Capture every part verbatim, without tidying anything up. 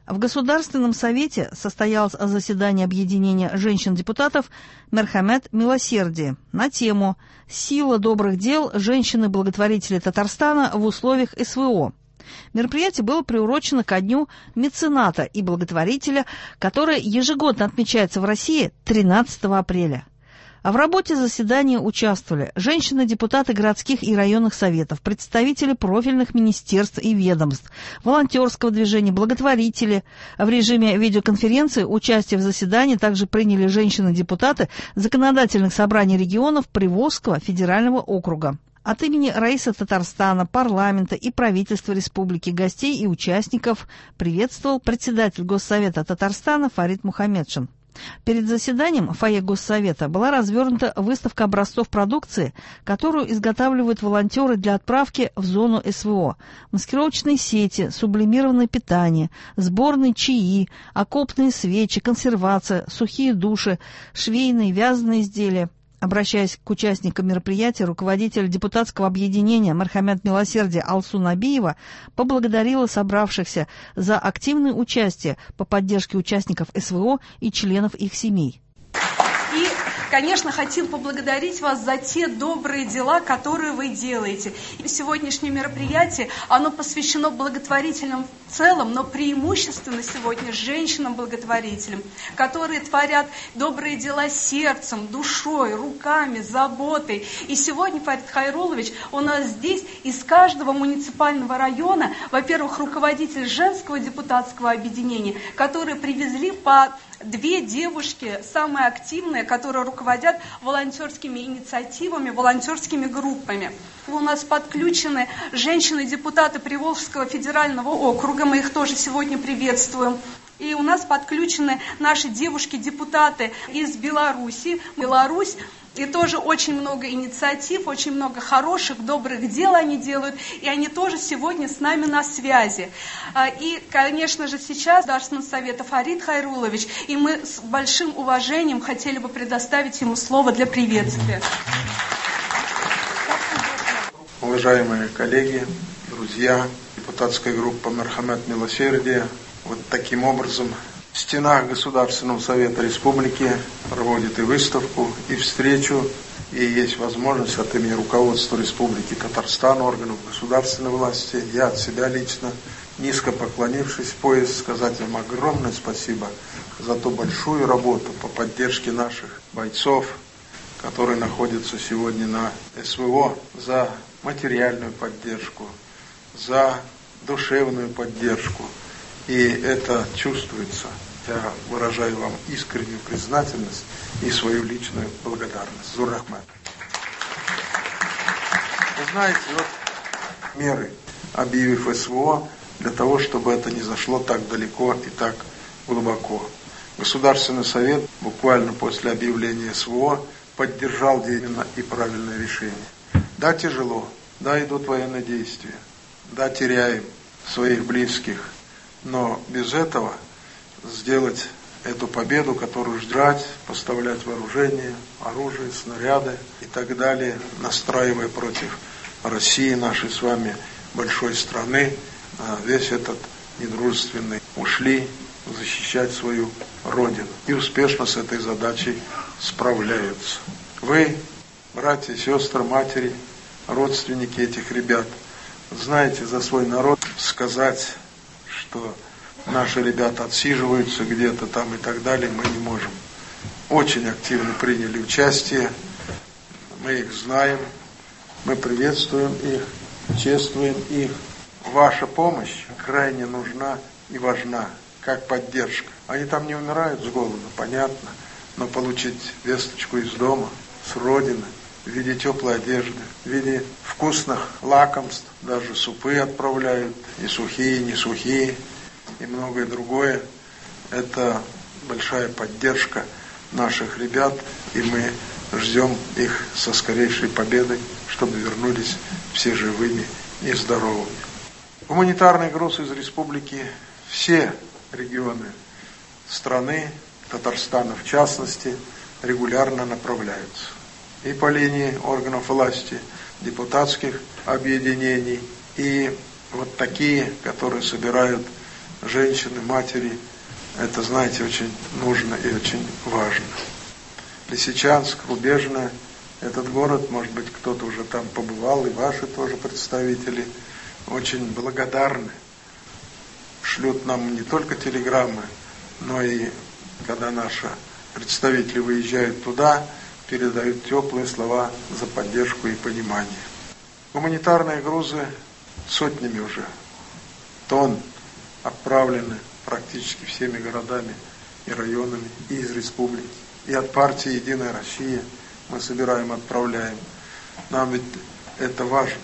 В Государственном совете состоялось заседание объединения женщин-депутатов «Мерхамет Милосердие» на тему «Сила добрых дел женщины-благотворители Татарстана в условиях СВО». Мероприятие было приурочено ко дню мецената и благотворителя, которое ежегодно отмечается в России тринадцатого апреля. А в работе заседания участвовали женщины-депутаты городских и районных советов, представители профильных министерств и ведомств, волонтерского движения, благотворители. В режиме видеоконференции участие в заседании также приняли женщины-депутаты законодательных собраний регионов Приволжского федерального округа. От имени Раисы Татарстана, парламента и правительства республики гостей и участников приветствовал председатель Госсовета Татарстана Фарид Мухаммедшин. Перед заседанием в фойе Госсовета была развернута выставка образцов продукции, которую изготавливают волонтеры для отправки в зону СВО. Маскировочные сети, сублимированное питание, сборные чаи, окопные свечи, консервация, сухие души, швейные, вязаные изделия. Обращаясь к участникам мероприятия, руководитель депутатского объединения «Мерхамет Милосердие» Алсу Набиева поблагодарила собравшихся за активное участие по поддержке участников СВО и членов их семей. И, конечно, хотим поблагодарить вас за те добрые дела, которые вы делаете. И сегодняшнее мероприятие, оно посвящено благотворителям в целом, но преимущественно сегодня женщинам-благотворителям, которые творят добрые дела сердцем, душой, руками, заботой. И сегодня, Фарид Хайрулович, у нас здесь из каждого муниципального района, во-первых, руководитель женского депутатского объединения, которые привезли по две девушки, самые активные, которые руководят волонтерскими инициативами, волонтерскими группами. У нас подключены женщины-депутаты Приволжского федерального округа, мы их тоже сегодня приветствуем. И у нас подключены наши девушки-депутаты из Беларуси. Беларусь. И тоже очень много инициатив, очень много хороших, добрых дел они делают, и они тоже сегодня с нами на связи. И, конечно же, сейчас Государственный совет Фарид Хайрулович, и мы с большим уважением хотели бы предоставить ему слово для приветствия. Уважаемые коллеги, друзья, депутатская группа «Мерхамет Милосердие», вот таким образом в стенах Государственного совета республики проводит и выставку, и встречу, и есть возможность от имени руководства Республики Татарстан, органов государственной власти, я от себя лично, низко поклонившись в пояс, сказать вам огромное спасибо за ту большую работу по поддержке наших бойцов, которые находятся сегодня на СВО, за материальную поддержку, за душевную поддержку. И это чувствуется. Я выражаю вам искреннюю признательность и свою личную благодарность. Зур Рахмат. Вы знаете, вот меры, объявив СВО, для того, чтобы это не зашло так далеко и так глубоко. Государственный совет буквально после объявления СВО поддержал именно и правильное решение. Да, тяжело, да, идут военные действия, да, теряем своих близких, но без этого сделать эту победу, которую ждать, поставлять вооружение, оружие, снаряды и так далее, настраивая против России, нашей с вами большой страны, весь этот недружественный, ушли защищать свою родину. И успешно с этой задачей справляются. Вы, братья, сестры, матери, родственники этих ребят, знаете за свой народ сказать, что наши ребята отсиживаются где-то там и так далее, мы не можем. Очень активно приняли участие, мы их знаем, мы приветствуем их, чествуем их. Ваша помощь крайне нужна и важна, как поддержка. Они там не умирают с голоду, понятно, но получить весточку из дома, с родины, в виде теплой одежды, в виде вкусных лакомств, даже супы отправляют, и сухие, и не сухие, и многое другое. Это большая поддержка наших ребят, и мы ждем их со скорейшей победой, чтобы вернулись все живыми и здоровыми. Гуманитарный груз из республики, все регионы страны, Татарстана в частности, регулярно направляются. И по линии органов власти, депутатских объединений, и вот такие, которые собирают женщины, матери. Это, знаете, очень нужно и очень важно. Лисичанск, Рубежное, этот город, может быть, кто-то уже там побывал, и ваши тоже представители, очень благодарны. Шлют нам не только телеграммы, но и когда наши представители выезжают туда, передают теплые слова за поддержку и понимание. Гуманитарные грузы сотнями уже тонн отправлены практически всеми городами и районами, и из республики, и от партии «Единая Россия» мы собираем, отправляем. Нам ведь это важно,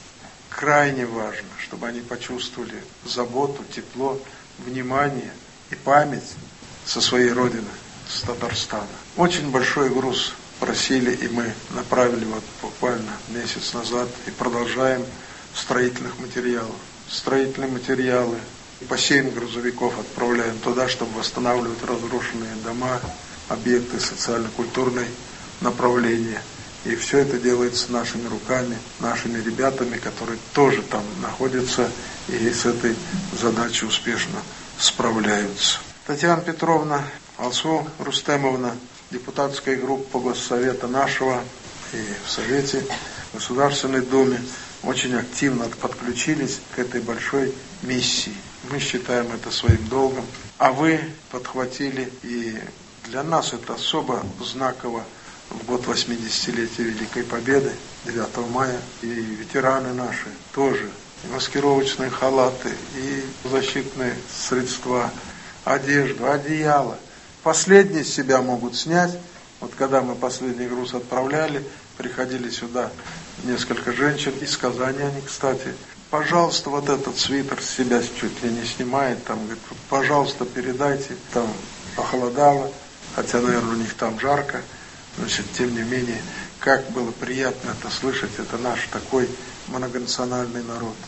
крайне важно, чтобы они почувствовали заботу, тепло, внимание и память со своей родины, с Татарстана. Очень большой груз просили, и мы направили вот буквально месяц назад, и продолжаем строительных материалов. Строительные материалы, бассейн грузовиков отправляем туда, чтобы восстанавливать разрушенные дома, объекты социально-культурной направления. И все это делается нашими руками, нашими ребятами, которые тоже там находятся и с этой задачей успешно справляются. Татьяна Петровна, Алсу Рустемовна, депутатская группа Госсовета нашего и в Совете Государственной Думе очень активно подключились к этой большой миссии. Мы считаем это своим долгом. А вы подхватили, и для нас это особо знаково в год восьмидесятилетия Великой Победы, девятого мая, и ветераны наши тоже, и маскировочные халаты, и защитные средства, одежду, одеяло. Последние с себя могут снять. Вот когда мы последний груз отправляли, приходили сюда несколько женщин, из Казани они, кстати, пожалуйста, вот этот свитер с себя чуть ли не снимает, там, говорит, пожалуйста, передайте, там похолодало, хотя, наверное, у них там жарко, значит, тем не менее, как было приятно это слышать, это наш такой многонациональный народ.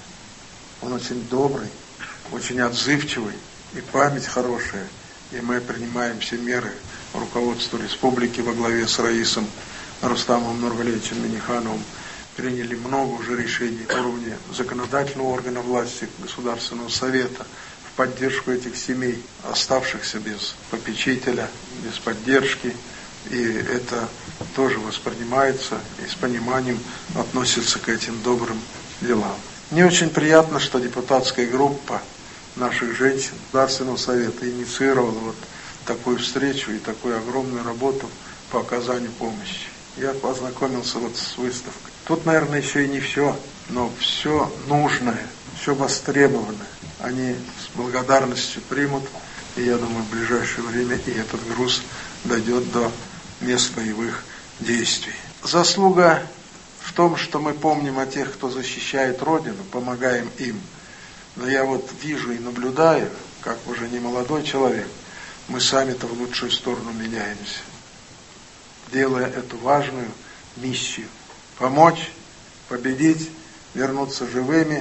Он очень добрый, очень отзывчивый, и память хорошая, и мы принимаем все меры руководства республики во главе с Раисом Рустамом Нургалевичем Минихановым, приняли много уже решений на уровне законодательного органа власти, Государственного Совета, в поддержку этих семей, оставшихся без попечителя, без поддержки. И это тоже воспринимается и с пониманием относится к этим добрым делам. Мне очень приятно, что депутатская группа наших женщин Государственного Совета инициировала вот такую встречу и такую огромную работу по оказанию помощи. Я познакомился вот с выставкой. Тут, наверное, еще и не все, но все нужное, все востребованное они с благодарностью примут, и я думаю, в ближайшее время и этот груз дойдет до мест боевых действий. Заслуга в том, что мы помним о тех, кто защищает Родину, помогаем им. Но я вот вижу и наблюдаю, как уже не молодой человек, мы сами-то в лучшую сторону меняемся, делая эту важную миссию. Помочь, победить, вернуться живыми,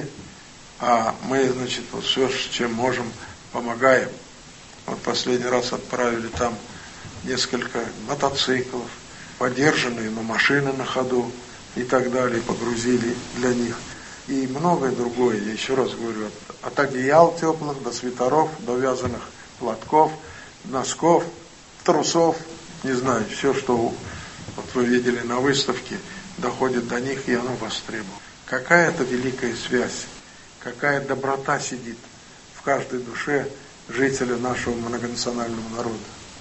а мы, значит, вот все, чем можем, помогаем. Вот последний раз отправили там несколько мотоциклов, подержанные, но машины на ходу и так далее, погрузили для них. И многое другое, я еще раз говорю, от, от одеял теплых до свитеров, до вязаных платков, носков, трусов, не знаю, все, что вот вы видели на выставке, доходит до них, и оно востребовано. Какая это великая связь, какая доброта сидит в каждой душе жителя нашего многонационального народа.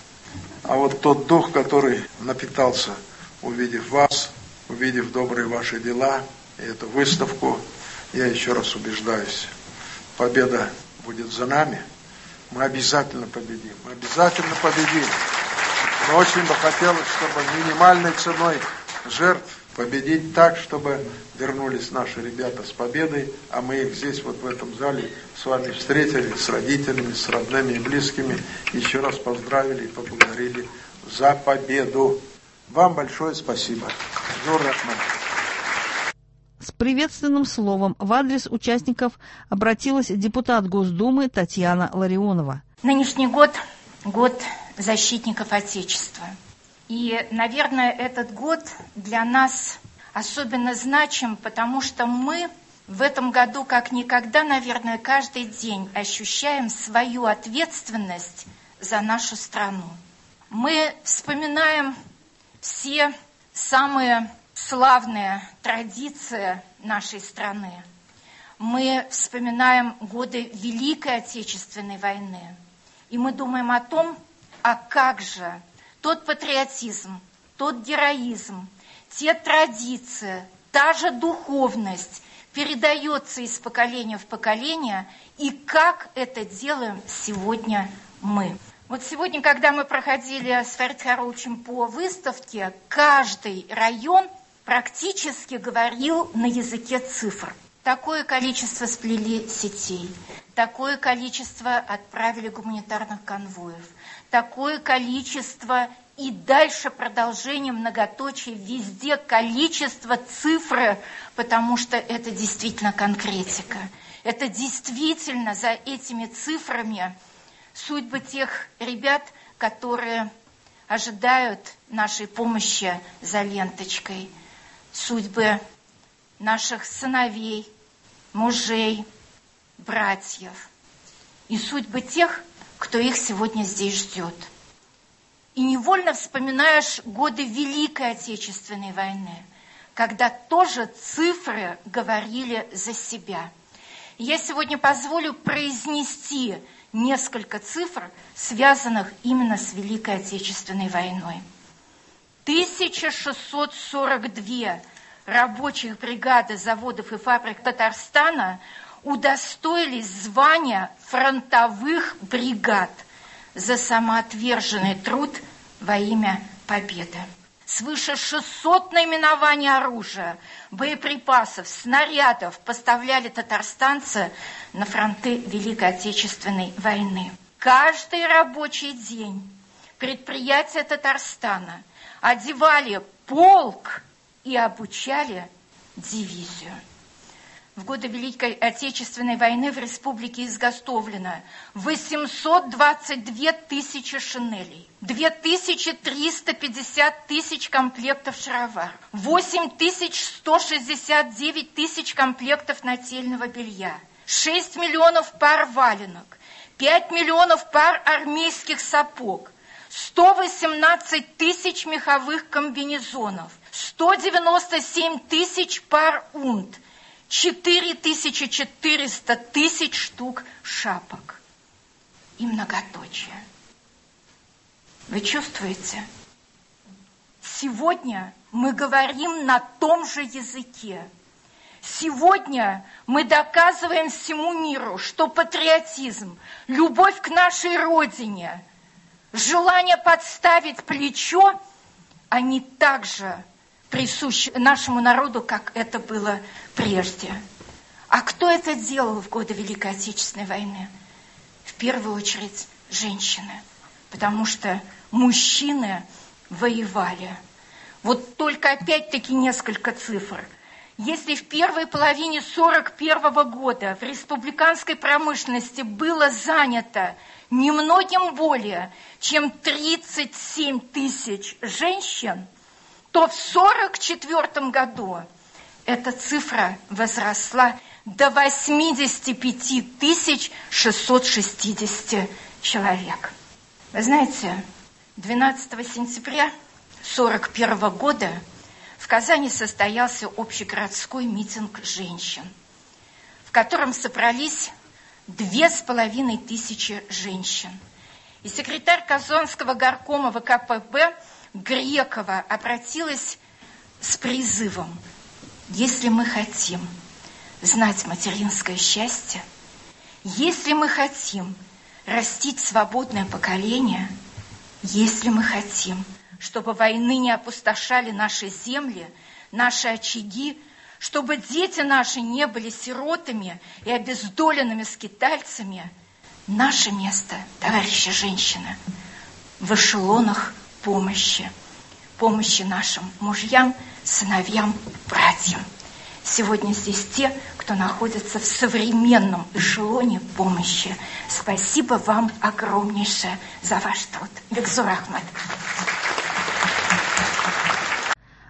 А вот тот дух, который напитался, увидев вас, увидев добрые ваши дела, и эту выставку, я еще раз убеждаюсь, победа будет за нами, мы обязательно победим, мы обязательно победим. Но очень бы хотелось, чтобы минимальной ценой жертв победить так, чтобы вернулись наши ребята с победой, а мы их здесь, вот в этом зале, с вами встретили, с родителями, с родными и близкими, еще раз поздравили и поблагодарили за победу. Вам большое спасибо. Зур Рахман. С приветственным словом в адрес участников обратилась депутат Госдумы Татьяна Ларионова. Нынешний год – год защитников Отечества. И, наверное, этот год для нас особенно значим, потому что мы В этом году, как никогда, наверное, каждый день ощущаем свою ответственность за нашу страну. Мы вспоминаем все самые славные традиции нашей страны. Мы вспоминаем годы Великой Отечественной войны. И мы думаем о том, а как же тот патриотизм, тот героизм, те традиции, та же духовность передается из поколения в поколение, и как это делаем сегодня мы. Вот сегодня, когда мы проходили с Фарид Харуловичем по выставке, каждый район практически говорил на языке цифр. Такое количество сплели сетей, такое количество отправили гуманитарных конвоев, такое количество и дальше продолжение многоточия, везде количество цифры, потому что это действительно конкретика. Это действительно за этими цифрами судьбы тех ребят, которые ожидают нашей помощи за ленточкой, судьбы наших сыновей, мужей, братьев и судьбы тех, кто их сегодня здесь ждет. И невольно вспоминаешь годы Великой Отечественной войны, когда тоже цифры говорили за себя. Я сегодня позволю произнести несколько цифр, связанных именно с Великой Отечественной войной. тысяча шестьсот сорок две рабочих бригады заводов и фабрик Татарстана удостоились звания фронтовых бригад за самоотверженный труд во имя победы. Свыше шестисот наименований оружия, боеприпасов, снарядов поставляли татарстанцы на фронты Великой Отечественной войны. Каждый рабочий день предприятия Татарстана одевали полк и обучали дивизию. В годы Великой Отечественной войны в республике изготовлено восемьсот двадцать две тысячи шинелей, две тысячи триста пятьдесят тысяч комплектов шаровар, восемь тысяч сто шестьдесят девять тысяч комплектов нательного белья, шесть миллионов пар валенок, пять миллионов пар армейских сапог, сто восемнадцать тысяч меховых комбинезонов, сто девяносто семь тысяч пар унт, четыре тысячи четыреста тысяч штук шапок и многоточие. Вы чувствуете? Сегодня мы говорим на том же языке. Сегодня мы доказываем всему миру, что патриотизм, любовь к нашей родине, желание подставить плечо, они также присущи нашему народу, как это было прежде. А кто это делал в годы Великой Отечественной войны? В первую очередь женщины, потому что мужчины воевали. Вот только опять-таки несколько цифр. Если в первой половине сорок первого года в республиканской промышленности было занято немногим более, чем тридцать семь тысяч женщин, то в сорок четвёртом году эта цифра возросла до восемьдесят пять тысяч шестьсот шестьдесят человек. Вы знаете, двенадцатого сентября сорок первого года в Казани состоялся общегородской митинг женщин, в котором собрались две с половиной тысячи женщин. И секретарь Казанского горкома ВКПБ Грекова обратилась с призывом: если мы хотим знать материнское счастье, если мы хотим растить свободное поколение, если мы хотим, чтобы войны не опустошали наши земли, наши очаги, чтобы дети наши не были сиротами и обездоленными скитальцами, наше место, товарищи женщины, в эшелонах помощи, помощи нашим мужьям, сыновьям, братьям. Сегодня здесь те, кто находится в современном эшелоне помощи. Спасибо вам огромнейшее за ваш труд. Бекзур Ахмад.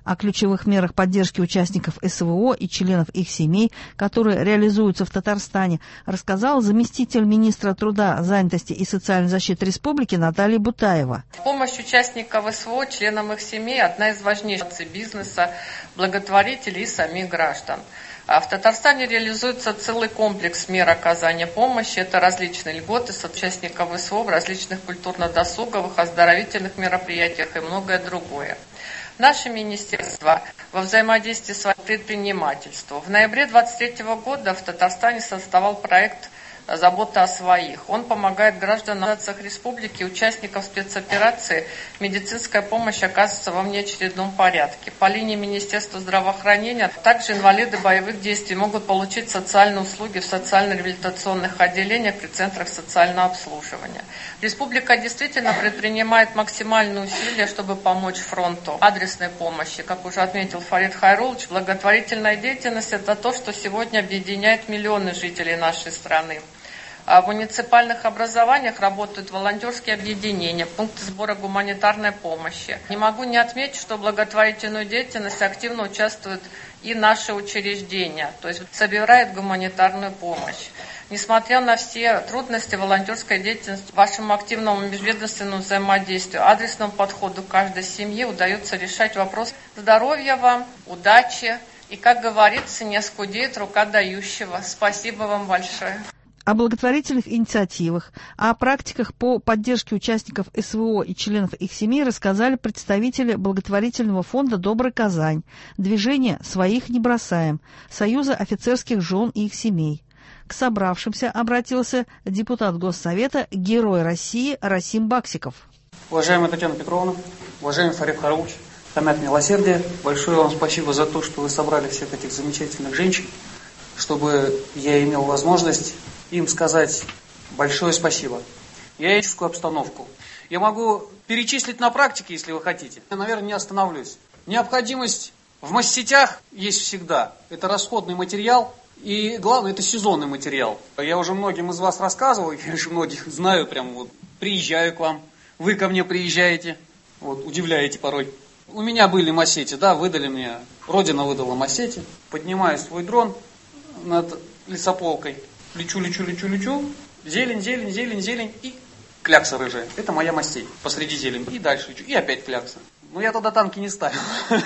О ключевых мерах поддержки участников СВО и членов их семей, которые реализуются в Татарстане, рассказал заместитель министра труда, занятости и социальной защиты республики Наталья Бутаева. Помощь участников СВО, членам их семей – одна из важнейших бизнеса, благотворителей и самих граждан. А в Татарстане реализуется целый комплекс мер оказания помощи. Это различные льготы с участников СВО в различных культурно-досуговых, оздоровительных мероприятиях и многое другое. Наше министерство во взаимодействии с предпринимательством в ноябре две тысячи двадцать третьего года в Татарстане создавал проект «Забота о своих». Он помогает гражданам республики, участникам спецоперации. Медицинская помощь оказывается во внеочередном порядке. По линии Министерства здравоохранения также инвалиды боевых действий могут получить социальные услуги в социально-реабилитационных отделениях при центрах социального обслуживания. Республика действительно предпринимает максимальные усилия, чтобы помочь фронту адресной помощи. Как уже отметил Фарид Хайрулович, благотворительная деятельность – это то, что сегодня объединяет миллионы жителей нашей страны. В муниципальных образованиях работают волонтерские объединения, пункты сбора гуманитарной помощи. Не могу не отметить, что в благотворительную деятельность активно участвуют и наши учреждения, то есть собирают гуманитарную помощь. Несмотря на все трудности волонтерской деятельности, вашему активному межведомственному взаимодействию, адресному подходу к каждой семье удается решать вопрос здоровья вам, удачи и, как говорится, не оскудеет рука дающего. Спасибо вам большое. О благотворительных инициативах, о практиках по поддержке участников СВО и членов их семей рассказали представители благотворительного фонда «Добрая Казань», движения «Своих не бросаем», Союза офицерских жен и их семей. К собравшимся обратился депутат Госсовета, Герой России Расим Баксиков. Уважаемая Татьяна Петровна, уважаемый Фарид Хайрулович, Мерхамет Милосердие, большое вам спасибо за то, что вы собрали всех этих замечательных женщин, чтобы я имел возможность им сказать большое спасибо. Я этическую обстановку. Я могу перечислить на практике, если вы хотите. Я, наверное, не остановлюсь. Необходимость в моссетях есть всегда. Это расходный материал. И главное, это сезонный материал. Я уже многим из вас рассказывал, я уже многих знаю, прям вот приезжаю к вам, вы ко мне приезжаете, вот, удивляете порой. У меня были массети, да, выдали мне, Родина выдала массети. Поднимаю свой дрон над лесополкой. Лечу, лечу, лечу, лечу. Зелень, зелень, зелень, зелень. И клякса рыжая. Это моя мастей. Посреди зелени. И дальше лечу. И опять клякса. Ну, я туда танки не ставил.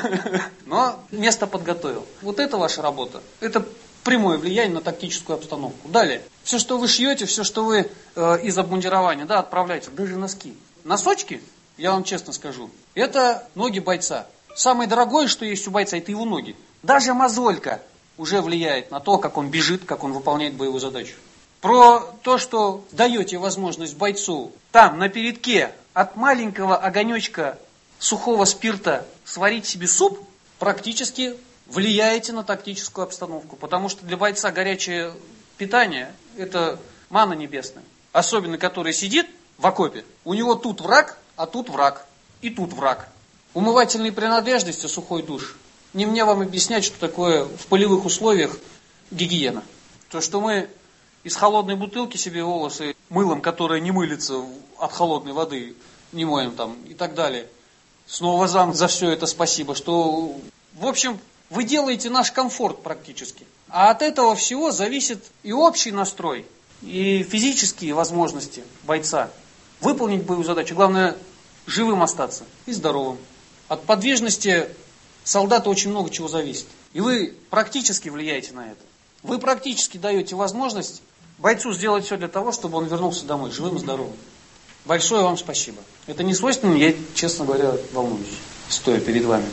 Но место подготовил. Вот это ваша работа. Это прямое влияние на тактическую обстановку. Далее. Все, что вы шьете, все, что вы э, из обмундирования, да, отправляете. Даже носки. Носочки, я вам честно скажу, это ноги бойца. Самое дорогое, что есть у бойца, это его ноги. Даже мозолька уже влияет на то, как он бежит, как он выполняет боевую задачу. Про то, что даете возможность бойцу там, на передке, от маленького огонечка сухого спирта сварить себе суп, практически влияете на тактическую обстановку. Потому что для бойца горячее питание – это манна небесная. Особенно, который сидит в окопе, у него тут враг, а тут враг, и тут враг. Умывательные принадлежности, сухой душ. Не мне вам объяснять, что такое в полевых условиях гигиена. То, что мы из холодной бутылки себе волосы мылом, которое не мылится от холодной воды, не моем там и так далее. Снова вам за все это спасибо, что, в общем, вы делаете наш комфорт практически. А от этого всего зависит и общий настрой, и физические возможности бойца выполнить боевую задачу. Главное, живым остаться и здоровым. От подвижности солдата очень много чего зависит. И вы практически влияете на это. Вы практически даете возможность бойцу сделать все для того, чтобы он вернулся домой живым и здоровым. Большое вам спасибо. Это не свойственно, я, честно говоря, волнуюсь, стоя перед вами.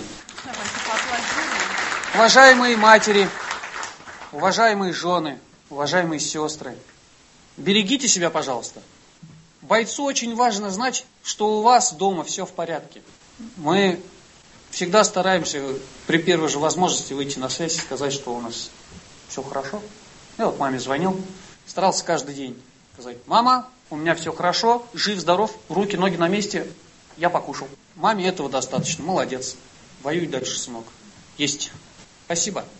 Уважаемые матери, уважаемые жены, уважаемые сестры, берегите себя, пожалуйста. Бойцу очень важно знать, что у вас дома все в порядке. Мы всегда стараемся при первой же возможности выйти на связь и сказать, что у нас все хорошо. Я вот маме звонил, старался каждый день сказать: мама, у меня все хорошо, жив, здоров, руки, ноги на месте, я покушал. Маме этого достаточно, молодец. Воюй дальше, сынок. Есть. Спасибо.